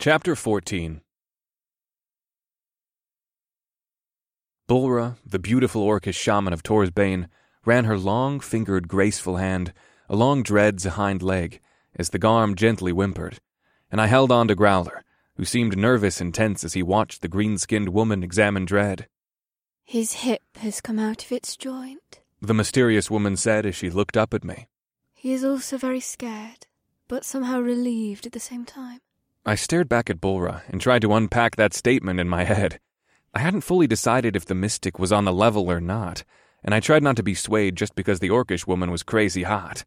Chapter 14. Bulra, the beautiful orcish shaman of Torsbane, ran her long-fingered, graceful hand along Dread's hind leg as the Garm gently whimpered, and I held on to Growler, who seemed nervous and tense as he watched the green-skinned woman examine Dread. "His hip has come out of its joint," the mysterious woman said as she looked up at me. "He is also very scared, but somehow relieved at the same time." I stared back at Bulra and tried to unpack that statement in my head. I hadn't fully decided if the mystic was on the level or not, and I tried not to be swayed just because the orcish woman was crazy hot.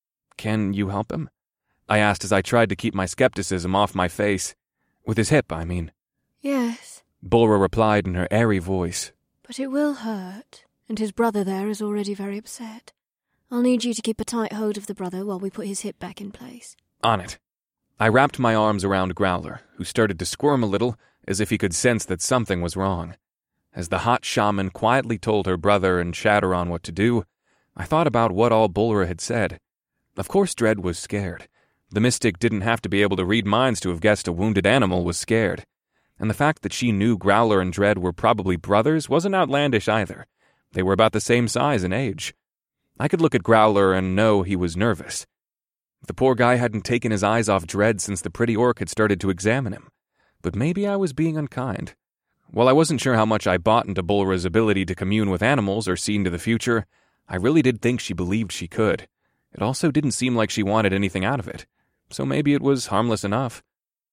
"Can you help him?" I asked as I tried to keep my skepticism off my face. With his hip, I mean. "Yes," Bulra replied in her airy voice. "but it will hurt, and his brother there is already very upset. I'll need you to keep a tight hold of the brother while we put his hip back in place." On it. I wrapped my arms around Growler, who started to squirm a little as if he could sense that something was wrong. As the hot shaman quietly told her brother and Shatteron what to do, I thought about what all Bulra had said. Of course Dread was scared. The mystic didn't have to be able to read minds to have guessed a wounded animal was scared. And the fact that she knew Growler and Dread were probably brothers wasn't outlandish either. They were about the same size and age. I could look at Growler and know he was nervous. The poor guy hadn't taken his eyes off Dread since the pretty orc had started to examine him. But maybe I was being unkind. While I wasn't sure how much I bought into Bulra's ability to commune with animals or see into the future, I really did think she believed she could. It also didn't seem like she wanted anything out of it, so maybe it was harmless enough.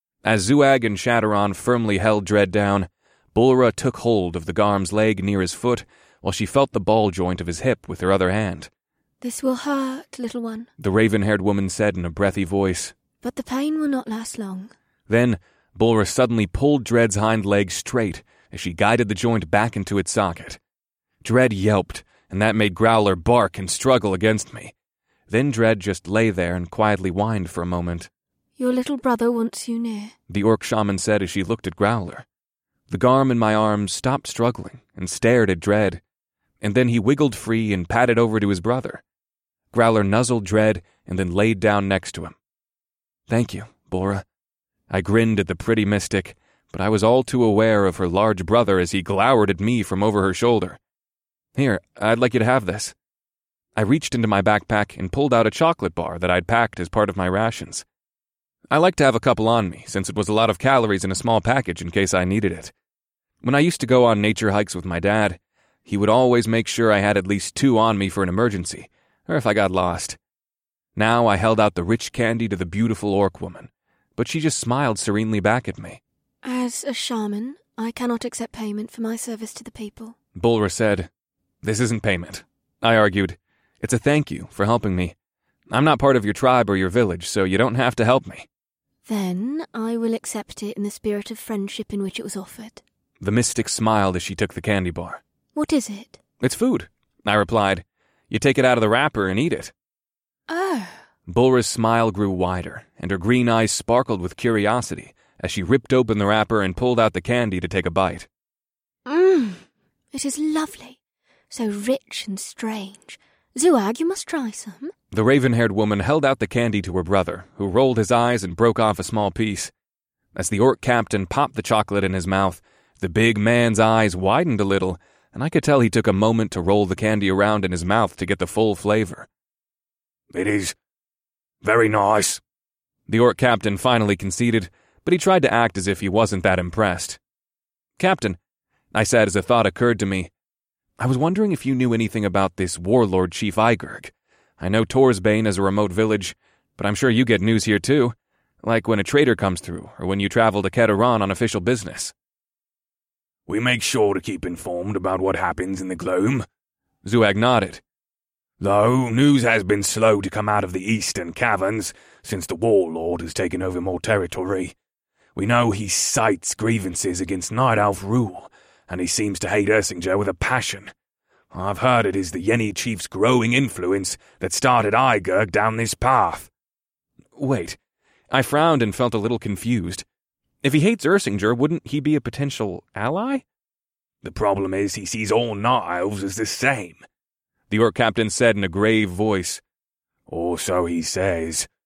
As Zuag and Shatteron firmly held Dread down, Bulra took hold of the Garm's leg near his foot while she felt the ball joint of his hip with her other hand. "This will hurt, little one," the raven-haired woman said in a breathy voice. "but the pain will not last long." Then, Bulra suddenly pulled Dread's hind leg straight as she guided the joint back into its socket. Dread yelped, and that made Growler bark and struggle against me. Then Dread just lay there and quietly whined for a moment. "Your little brother wants you near," the orc shaman said as she looked at Growler. The Garm in my arms stopped struggling and stared at Dread, and then he wiggled free and padded over to his brother. Growler nuzzled Dread and then laid down next to him. "Thank you, Bulra." I grinned at the pretty mystic, but I was all too aware of her large brother as he glowered at me from over her shoulder. "Here, I'd like you to have this." I reached into my backpack and pulled out a chocolate bar that I'd packed as part of my rations. I like to have a couple on me, since it was a lot of calories in a small package in case I needed it. When I used to go on nature hikes with my dad, he would always make sure I had at least 2 on me for an emergency, or if I got lost. Now I held out the rich candy to the beautiful orc woman, but she just smiled serenely back at me. "As a shaman, I cannot accept payment for my service to the people," Bulra said. "This isn't payment," I argued. "It's a thank you for helping me. I'm not part of your tribe or your village, so you don't have to help me." "Then I will accept it in the spirit of friendship in which it was offered." The mystic smiled as she took the candy bar. "What is it?" "It's food," I replied. "You take it out of the wrapper and eat it." "Oh." Bulra's smile grew wider, and her green eyes sparkled with curiosity as she ripped open the wrapper and pulled out the candy to take a bite. It is lovely. So rich and strange. Zuag, you must try some." The raven-haired woman held out the candy to her brother, who rolled his eyes and broke off a small piece. As the orc captain popped the chocolate in his mouth, the big man's eyes widened a little, and I could tell he took a moment to roll the candy around in his mouth to get the full flavor. "It is very nice," the orc captain finally conceded, but he tried to act as if he wasn't that impressed. "Captain," I said as a thought occurred to me, "I was wondering if you knew anything about this warlord Chief Igurg. I know Torsbane is a remote village, but I'm sure you get news here too, like when a trader comes through or when you travel to Keteron on official business." "We make sure to keep informed about what happens in the gloom," Zuag nodded. "Though news has been slow to come out of the eastern caverns since the warlord has taken over more territory. We know he cites grievances against Night Elf rule, and he seems to hate Ersinger with a passion. I've heard it is the Yeni chief's growing influence that started Igurg down this path." Wait. I frowned and felt a little confused. If he hates Ersinger, wouldn't he be a potential ally? "The problem is he sees all Night Elves as the same," the orc captain said in a grave voice. "Or so he says.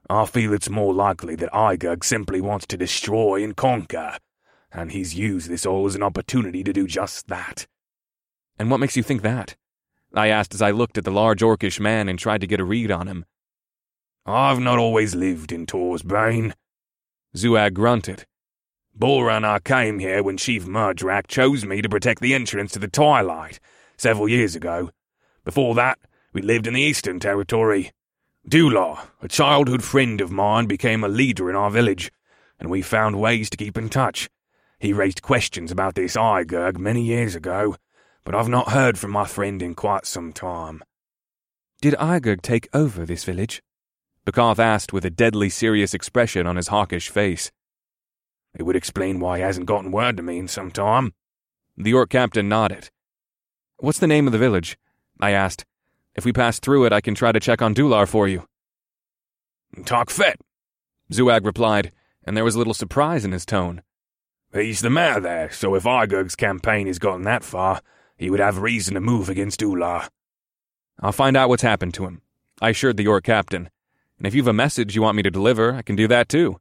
I feel it's more likely that Igug simply wants to destroy and conquer, and he's used this all as an opportunity to do just that. And what makes you think that? I asked as I looked at the large orcish man and tried to get a read on him. I've not always lived in Torsbane. Zuag grunted. Bulra and I came here when Chief Murdrak chose me to protect the entrance to the Twilight, several years ago. Before that, we lived in the Eastern Territory. Dular, a childhood friend of mine, became a leader in our village, and we found ways to keep in touch. He raised questions about this Igug many years ago, but I've not heard from my friend in quite some time. Did Igug take over this village? Bakath asked with a deadly serious expression on his hawkish face. It would explain why he hasn't gotten word to me in some time. The orc captain nodded. What's the name of the village? I asked. If we pass through it, I can try to check on Dular for you. Takfet, Zuag replied, and there was a little surprise in his tone. He's the mayor there, so if Igug's campaign has gotten that far, he would have reason to move against Dular. I'll find out what's happened to him, I assured the orc captain. And if you've a message you want me to deliver, I can do that too.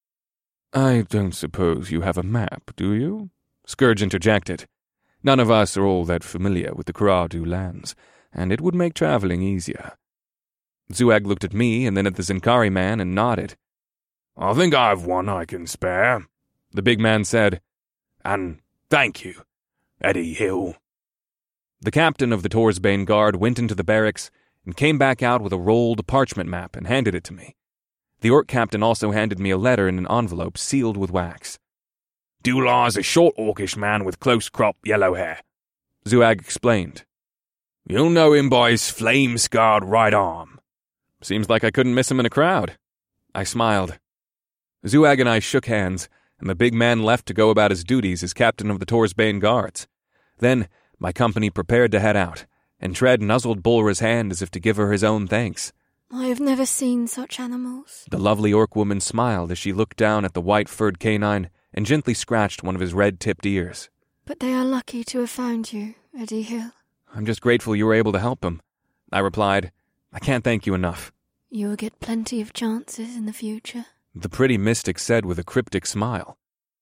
I don't suppose you have a map, do you? Scourge interjected. None of us are all that familiar with the Karadu lands, and it would make traveling easier. Zuag looked at me and then at the Zinkari man and nodded. I think I have one I can spare, the big man said. And thank you, Eddie Hill. The captain of the Torsbane Guard went into the barracks and came back out with a rolled parchment map and handed it to me. The orc captain also handed me a letter in an envelope sealed with wax. Dular's a short orcish man with close-cropped yellow hair, Zuag explained. You'll know him by his flame-scarred right arm. Seems like I couldn't miss him in a crowd. I smiled. Zuag and I shook hands, and the big man left to go about his duties as captain of the Torsbane Guards. Then my company prepared to head out, and Tread nuzzled Bulra's hand as if to give her his own thanks. I have never seen such animals. The lovely orc woman smiled as she looked down at the white-furred canine and gently scratched one of his red-tipped ears. But they are lucky to have found you, Eddie Hill. I'm just grateful you were able to help them, I replied. I can't thank you enough. You will get plenty of chances in the future, the pretty mystic said with a cryptic smile.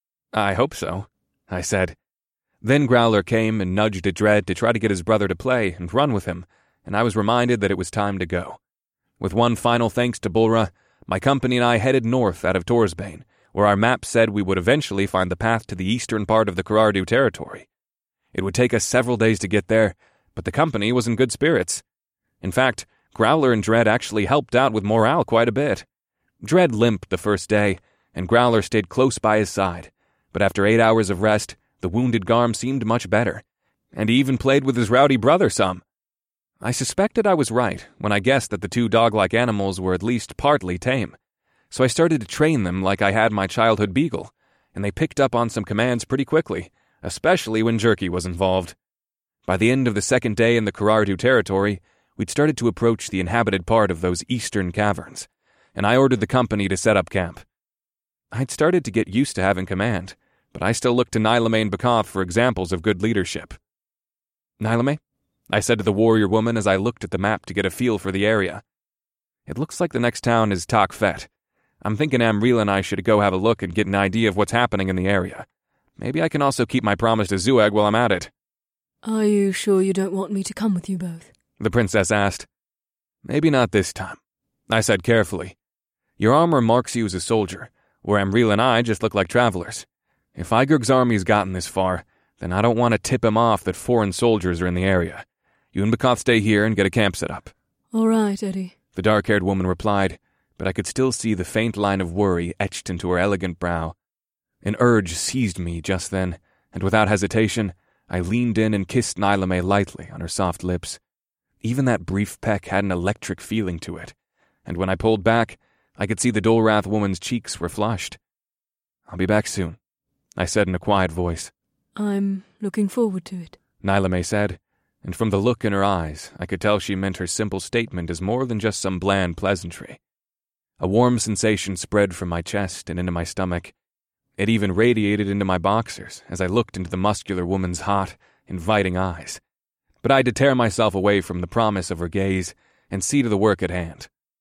I hope so, I said. Then Growler came and nudged at Dread to try to get his brother to play and run with him, and I was reminded that it was time to go. With one final thanks to Bulra, my company and I headed north out of Torsbane, where our map said we would eventually find the path to the eastern part of the Karardu territory. It would take us several days to get there, but the company was in good spirits. In fact, Growler and Dread actually helped out with morale quite a bit. Dread limped the first day, and Growler stayed close by his side, but after 8 hours of rest, the wounded Garm seemed much better, and he even played with his rowdy brother some. I suspected I was right when I guessed that the two dog-like animals were at least partly tame, so I started to train them like I had my childhood beagle, and they picked up on some commands pretty quickly, especially when Jerky was involved. By the end of the second day in the Karardu territory, we'd started to approach the inhabited part of those eastern caverns, and I ordered the company to set up camp. I'd started to get used to having command, but I still looked to Nylame and Bakath for examples of good leadership. Nylame? I said to the warrior woman as I looked at the map to get a feel for the area. It looks like the next town is Takfet. I'm thinking Amrila and I should go have a look and get an idea of what's happening in the area. Maybe I can also keep my promise to Zuag while I'm at it. Are you sure you don't want me to come with you both? The princess asked. Maybe not this time, I said carefully. Your armor marks you as a soldier, where Amrila and I just look like travelers. If Igurg's army's gotten this far, then I don't want to tip him off that foreign soldiers are in the area. You and Bakath stay here and get a camp set up. All right, Eddie, the dark-haired woman replied, but I could still see the faint line of worry etched into her elegant brow. An urge seized me just then, and without hesitation, I leaned in and kissed Nylame lightly on her soft lips. Even that brief peck had an electric feeling to it, and when I pulled back, I could see the Dolrath woman's cheeks were flushed. I'll be back soon, I said in a quiet voice. I'm looking forward to it, Nylame said, and from the look in her eyes, I could tell she meant her simple statement as more than just some bland pleasantry. A warm sensation spread from my chest and into my stomach. It even radiated into my boxers as I looked into the muscular woman's hot, inviting eyes. But I had to tear myself away from the promise of her gaze and see to the work at hand.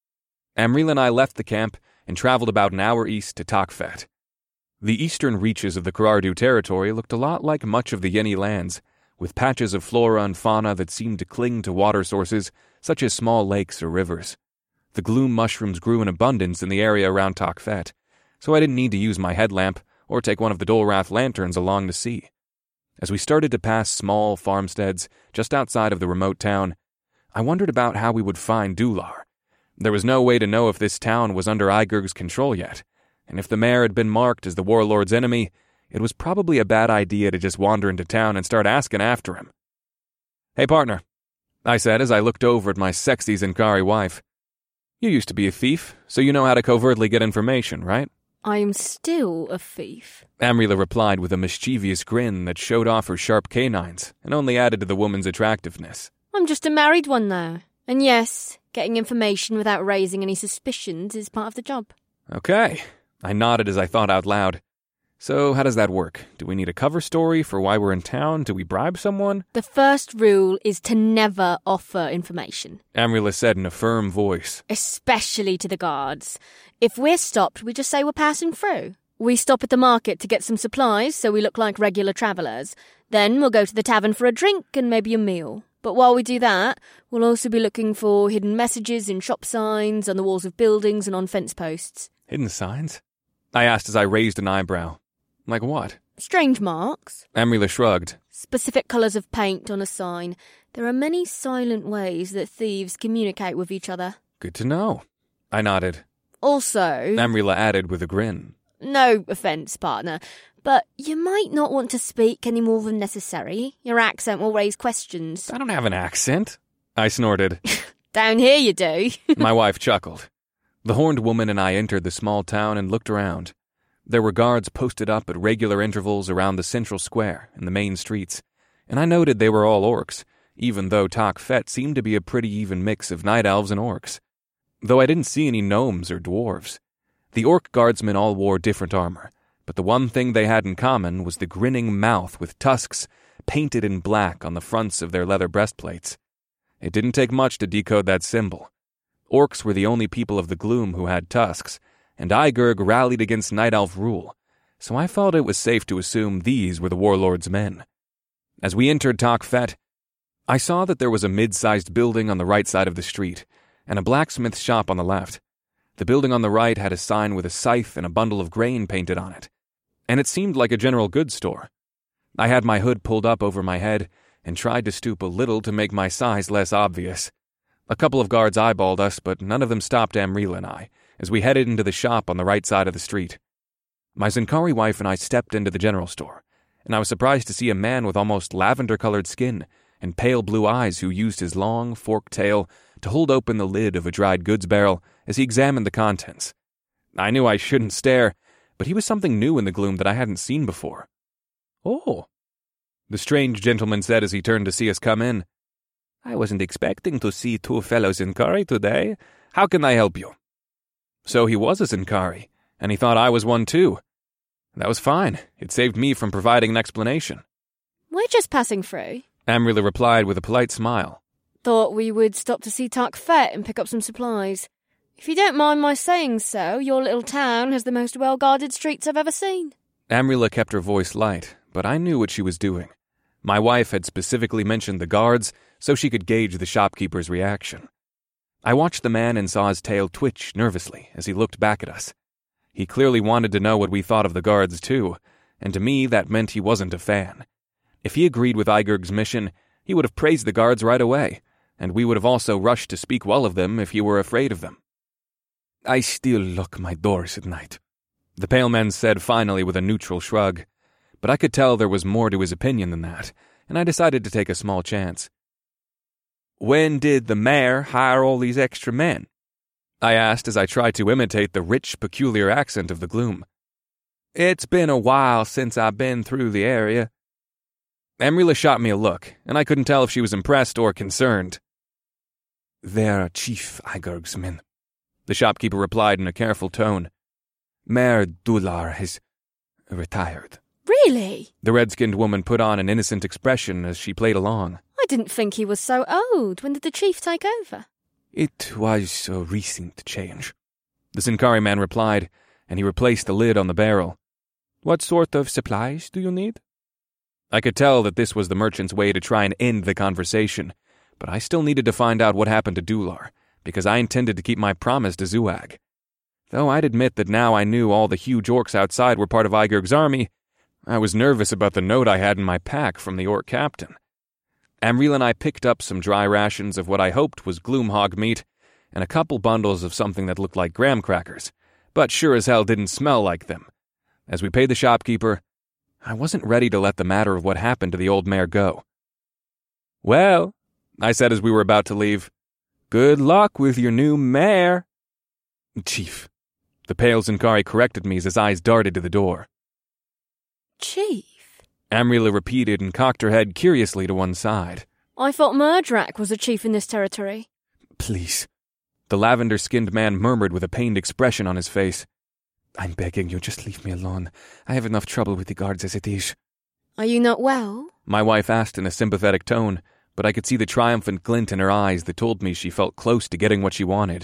Amrila and I left the camp and traveled about an hour east to Takfet. The eastern reaches of the Karardu territory looked a lot like much of the Yeni lands, with patches of flora and fauna that seemed to cling to water sources such as small lakes or rivers. The gloom mushrooms grew in abundance in the area around Takfet, so I didn't need to use my headlamp or take one of the Dolrath lanterns along to see. As we started to pass small farmsteads just outside of the remote town, I wondered about how we would find Dular. There was no way to know if this town was under Igurg's control yet, and if the mayor had been marked as the warlord's enemy, it was probably a bad idea to just wander into town and start asking after him. "Hey, partner," I said as I looked over at my sexy Zinkari wife. "You used to be a thief, so you know how to covertly get information, right?" I am still a thief, Amrila replied with a mischievous grin that showed off her sharp canines and only added to the woman's attractiveness. I'm just a married one now. And yes, getting information without raising any suspicions is part of the job. Okay. I nodded as I thought out loud. So how does that work? Do we need a cover story for why we're in town? Do we bribe someone? The first rule is to never offer information. Amrila said in a firm voice. Especially to the guards. If we're stopped, we just say we're passing through. We stop at the market to get some supplies so we look like regular travellers. Then we'll go to the tavern for a drink and maybe a meal. But while we do that, we'll also be looking for hidden messages in shop signs, on the walls of buildings and on fence posts. Hidden signs? I asked as I raised an eyebrow. Like what? Strange marks. Amrila shrugged. Specific colours of paint on a sign. There are many silent ways that thieves communicate with each other. Good to know. I nodded. Also, Amrila added with a grin. No offence, partner, but you might not want to speak any more than necessary. Your accent will raise questions. I don't have an accent. I snorted. Down here you do. My wife chuckled. The horned woman and I entered the small town and looked around. There were guards posted up at regular intervals around the central square and the main streets, and I noted they were all orcs, even though Takfet seemed to be a pretty even mix of night elves and orcs. Though I didn't see any gnomes or dwarves. The orc guardsmen all wore different armor, but the one thing they had in common was the grinning mouth with tusks painted in black on the fronts of their leather breastplates. It didn't take much to decode that symbol. Orcs were the only people of the gloom who had tusks, and Igurg rallied against night elf rule, so I felt it was safe to assume these were the warlord's men. As we entered Takfet, I saw that there was a mid-sized building on the right side of the street, and a blacksmith shop on the left. The building on the right had a sign with a scythe and a bundle of grain painted on it, and it seemed like a general goods store. I had my hood pulled up over my head and tried to stoop a little to make my size less obvious. A couple of guards eyeballed us, but none of them stopped Amrila and I, as we headed into the shop on the right side of the street. My Zinkari wife and I stepped into the general store, and I was surprised to see a man with almost lavender-colored skin and pale blue eyes who used his long, forked tail to hold open the lid of a dried goods barrel as he examined the contents. I knew I shouldn't stare, but he was something new in the gloom that I hadn't seen before. "Oh," the strange gentleman said as he turned to see us come in. "I wasn't expecting to see two fellows Zinkari today. How can I help you?" So he was a Zinkari, and he thought I was one too. That was fine. It saved me from providing an explanation. We're just passing through, Amrila replied with a polite smile. Thought we would stop to see Takfet and pick up some supplies. If you don't mind my saying so, your little town has the most well-guarded streets I've ever seen. Amrila kept her voice light, but I knew what she was doing. My wife had specifically mentioned the guards so she could gauge the shopkeeper's reaction. I watched the man and saw his tail twitch nervously as he looked back at us. He clearly wanted to know what we thought of the guards too, and to me that meant he wasn't a fan. If he agreed with Igurg's mission, he would have praised the guards right away, and we would have also rushed to speak well of them if he were afraid of them. "I still lock my doors at night," the pale man said finally with a neutral shrug, but I could tell there was more to his opinion than that, and I decided to take a small chance. "When did the mayor hire all these extra men?" I asked as I tried to imitate the rich, peculiar accent of the gloom. "It's been a while since I've been through the area." Amrila shot me a look, and I couldn't tell if she was impressed or concerned. "They're Chief Igurg's men," the shopkeeper replied in a careful tone. "Mayor Dular has retired." Really? The red-skinned woman put on an innocent expression as she played along. I didn't think he was so old. When did the chief take over? It was a recent change, the Sincari man replied, and he replaced the lid on the barrel. What sort of supplies do you need? I could tell that this was the merchant's way to try and end the conversation, but I still needed to find out what happened to Dular, because I intended to keep my promise to Zuag. Though I'd admit that now I knew all the huge orcs outside were part of Igurg's army, I was nervous about the note I had in my pack from the orc captain. Amril and I picked up some dry rations of what I hoped was gloomhog meat, and a couple bundles of something that looked like graham crackers, but sure as hell didn't smell like them. As we paid the shopkeeper, I wasn't ready to let the matter of what happened to the old mare go. Well, I said as we were about to leave, good luck with your new mare. Chief, the pale Sincari corrected me as his eyes darted to the door. Chief? Amrila repeated and cocked her head curiously to one side. I thought Murdrak was a chief in this territory. Please, the lavender-skinned man murmured with a pained expression on his face. I'm begging you, just leave me alone. I have enough trouble with the guards as it is. Are you not well? My wife asked in a sympathetic tone, but I could see the triumphant glint in her eyes that told me she felt close to getting what she wanted.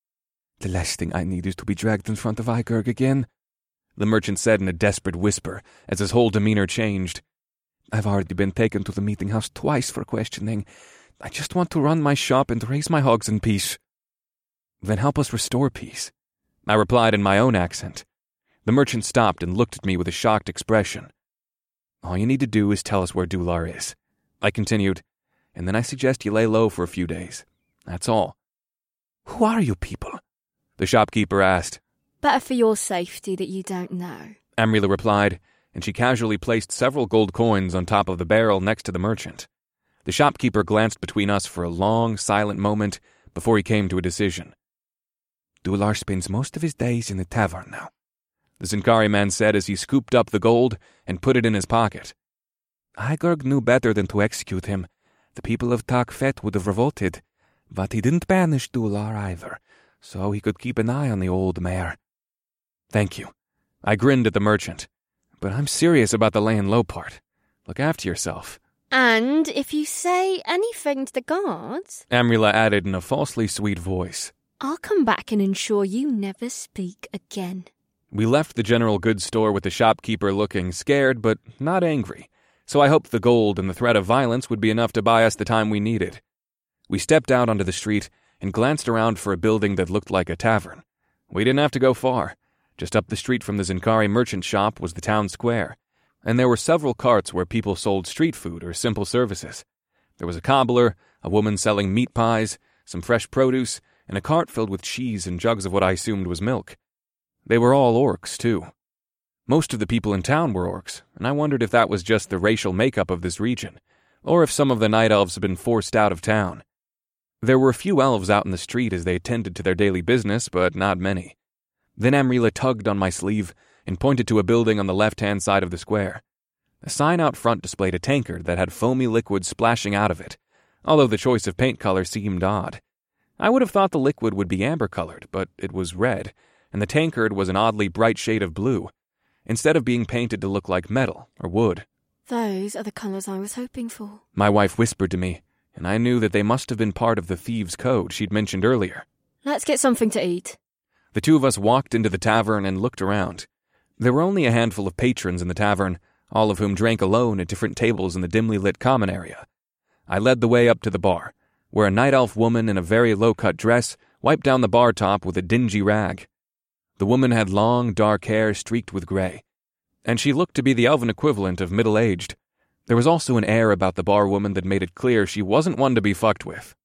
The last thing I need is to be dragged in front of Igurg again, the merchant said in a desperate whisper as his whole demeanor changed. I've already been taken to the meeting house twice for questioning. I just want to run my shop and raise my hogs in peace. Then help us restore peace, I replied in my own accent. The merchant stopped and looked at me with a shocked expression. All you need to do is tell us where Dular is, I continued, and then I suggest you lay low for a few days. That's all. Who are you people? The shopkeeper asked. Better for your safety that you don't know, Amrila replied, and she casually placed several gold coins on top of the barrel next to the merchant. The shopkeeper glanced between us for a long, silent moment before he came to a decision. Dular spends most of his days in the tavern now, the Sincari man said as he scooped up the gold and put it in his pocket. Igurg knew better than to execute him. The people of Takfet would have revolted, but he didn't banish Dular either, so he could keep an eye on the old mare. Thank you. I grinned at the merchant. But I'm serious about the laying low part. Look after yourself. And if you say anything to the guards, Amrila added in a falsely sweet voice, I'll come back and ensure you never speak again. We left the general goods store with the shopkeeper looking scared but not angry, so I hoped the gold and the threat of violence would be enough to buy us the time we needed. We stepped out onto the street and glanced around for a building that looked like a tavern. We didn't have to go far. Just up the street from the Sincari merchant shop was the town square, and there were several carts where people sold street food or simple services. There was a cobbler, a woman selling meat pies, some fresh produce, and a cart filled with cheese and jugs of what I assumed was milk. They were all orcs, too. Most of the people in town were orcs, and I wondered if that was just the racial makeup of this region, or if some of the night elves had been forced out of town. There were a few elves out in the street as they attended to their daily business, but not many. Then Amrila tugged on my sleeve and pointed to a building on the left-hand side of the square. A sign out front displayed a tankard that had foamy liquid splashing out of it, although the choice of paint color seemed odd. I would have thought the liquid would be amber-colored, but it was red, and the tankard was an oddly bright shade of blue, instead of being painted to look like metal or wood. Those are the colours I was hoping for, My wife whispered to me, and I knew that they must have been part of the thieves' code she'd mentioned earlier. Let's get something to eat. The two of us walked into the tavern and looked around. There were only a handful of patrons in the tavern, all of whom drank alone at different tables in the dimly lit common area. I led the way up to the bar, where a night elf woman in a very low-cut dress wiped down the bar top with a dingy rag. The woman had long, dark hair streaked with gray, and she looked to be the elven equivalent of middle-aged. There was also an air about the bar woman that made it clear she wasn't one to be fucked with.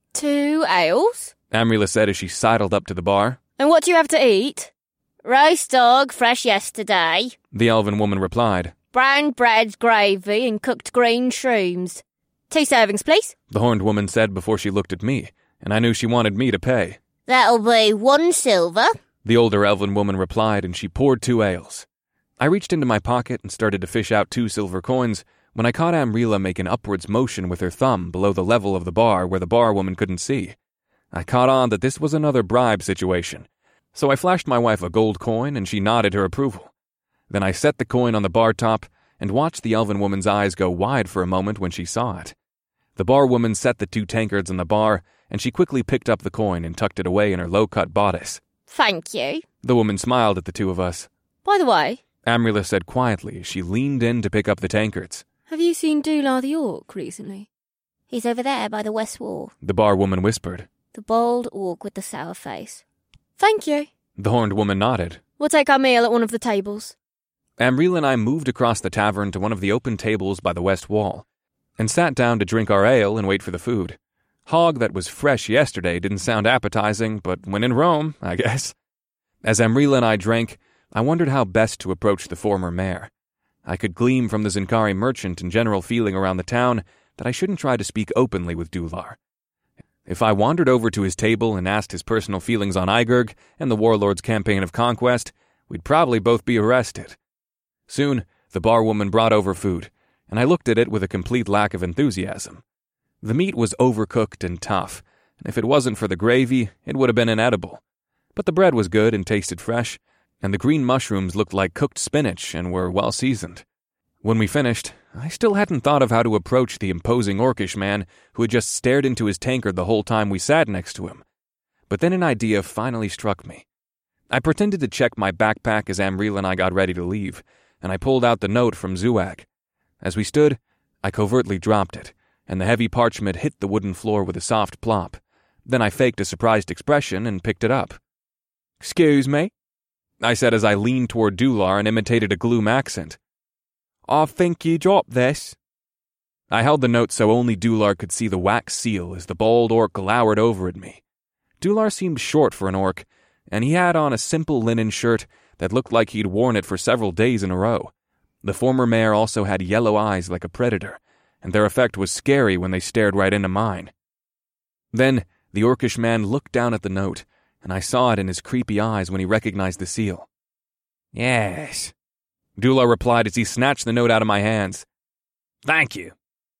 2 ales? Amrila said as she sidled up to the bar. And what do you have to eat? Roast dog, fresh yesterday, The elven woman replied. Brown bread, gravy, and cooked green shrooms. 2 servings, please. The horned woman said before she looked at me, and I knew she wanted me to pay. That'll be 1 silver. The older elven woman replied, and she poured 2 ales. I reached into my pocket and started to fish out 2 silver coins when I caught Amrila make an upwards motion with her thumb below the level of the bar where the bar woman couldn't see. I caught on that this was another bribe situation, so I flashed my wife a gold coin and she nodded her approval. Then I set the coin on the bar top and watched the elven woman's eyes go wide for a moment when she saw it. The bar woman set the 2 tankards on the bar and she quickly picked up the coin and tucked it away in her low-cut bodice. Thank you. The woman smiled at the two of us. By the way, Amrila said quietly as she leaned in to pick up the tankards. Have you seen Dular the Orc recently? He's over there by the west wall. The bar woman whispered. The bald orc with the sour face. Thank you. The horned woman nodded. We'll take our meal at one of the tables. Amrila and I moved across the tavern to one of the open tables by the west wall, and sat down to drink our ale and wait for the food. Hog that was fresh yesterday didn't sound appetizing, but when in Rome, I guess. As Amrila and I drank, I wondered how best to approach the former mayor. I could glean from the Zinkari merchant and general feeling around the town that I shouldn't try to speak openly with Dular. If I wandered over to his table and asked his personal feelings on Igurg and the warlord's campaign of conquest, we'd probably both be arrested. Soon, the bar woman brought over food, and I looked at it with a complete lack of enthusiasm. The meat was overcooked and tough, and if it wasn't for the gravy, it would have been inedible. But the bread was good and tasted fresh, and the green mushrooms looked like cooked spinach and were well seasoned. When we finished, I still hadn't thought of how to approach the imposing orcish man who had just stared into his tankard the whole time we sat next to him. But then an idea finally struck me. I pretended to check my backpack as Amrila and I got ready to leave, and I pulled out the note from Zuag. As we stood, I covertly dropped it, and the heavy parchment hit the wooden floor with a soft plop. Then I faked a surprised expression and picked it up. "Excuse me?" I said as I leaned toward Dular and imitated a gloom accent. "I think you dropped this." I held the note so only Dular could see the wax seal as the bald orc glowered over at me. Dular seemed short for an orc, and he had on a simple linen shirt that looked like he'd worn it for several days in a row. The former mayor also had yellow eyes like a predator, and their effect was scary when they stared right into mine. Then the orcish man looked down at the note, and I saw it in his creepy eyes when he recognized the seal. "Yes," Dular replied as he snatched the note out of my hands. "Thank you."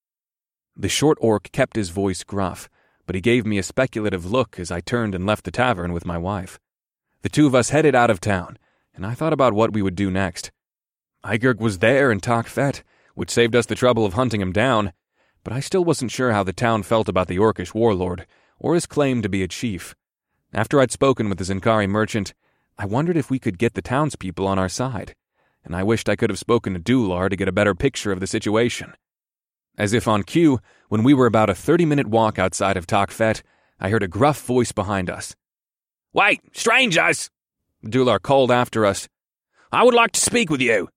The short orc kept his voice gruff, but he gave me a speculative look as I turned and left the tavern with my wife. The two of us headed out of town, and I thought about what we would do next. Igurg was there in Takfet, which saved us the trouble of hunting him down, but I still wasn't sure how the town felt about the orcish warlord, or his claim to be a chief. After I'd spoken with the Zinkari merchant, I wondered if we could get the townspeople on our side, and I wished I could have spoken to Dular to get a better picture of the situation. As if on cue, when we were about a 30-minute walk outside of Takfet, I heard a gruff voice behind us. "Wait, strangers!" Dular called after us. "I would like to speak with you."